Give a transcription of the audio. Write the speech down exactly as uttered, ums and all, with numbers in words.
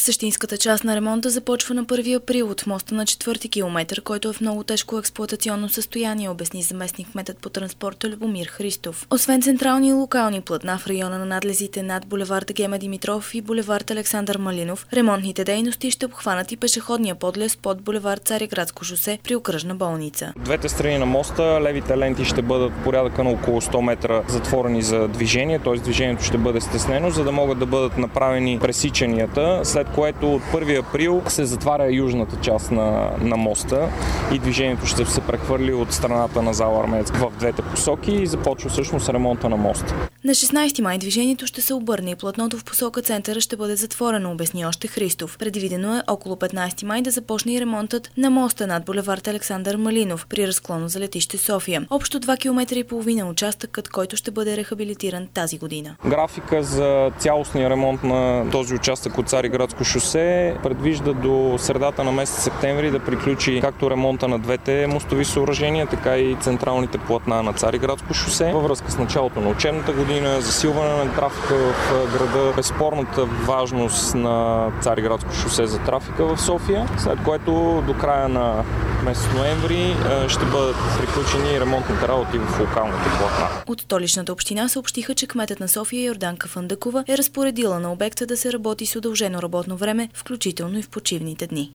Същинската част на ремонта започва на първи април от моста на четвърти километър, който е в много тежко експлоатационно състояние, обясни заместник-кметът по транспорта Любомир Христов. Освен централни и локални платна в района на надлезите над булевард Гема Димитров и булевард Александър Малинов, ремонтните дейности ще обхванат и пешеходния подлез под булевард Цариградско шосе при окръжна болница. Двете страни на моста левите ленти ще бъдат порядъка на около сто метра затворени за движение, т.е. движението ще бъде стеснено, за да могат да бъдат направени пресичанията, след което от първи април се затваря южната част на, на моста и движението ще се прехвърли от страната на зала Армеец в двете посоки и започва всъщност ремонта на моста. На шестнайсети май движението ще се обърне и платното в посока центъра ще бъде затворено, обясни още Христов. Предвидено е около петнайсети май да започне и ремонтът на моста над булевард Александър Малинов при разклона за летище София. Общо два километра и половина участъкът, който ще бъде рехабилитиран тази година. Графика за цялостния ремонт на този участък от Цариградско шосе предвижда до средата на месец септември да приключи както ремонта на двете мостови съоръжения, така и централните платна на Цариградско шосе. Във връзка с началото на учебната година, засилване на трафика в града, безспорната важност на Цариградско шосе за трафика в София, след което до края на месец ноември ще бъдат приключени ремонтните работи в локалните платна. От столичната община съобщиха, че кметът на София Йорданка Фандъкова е разпоредила на обекта да се работи с удължено работно време, включително и в почивните дни.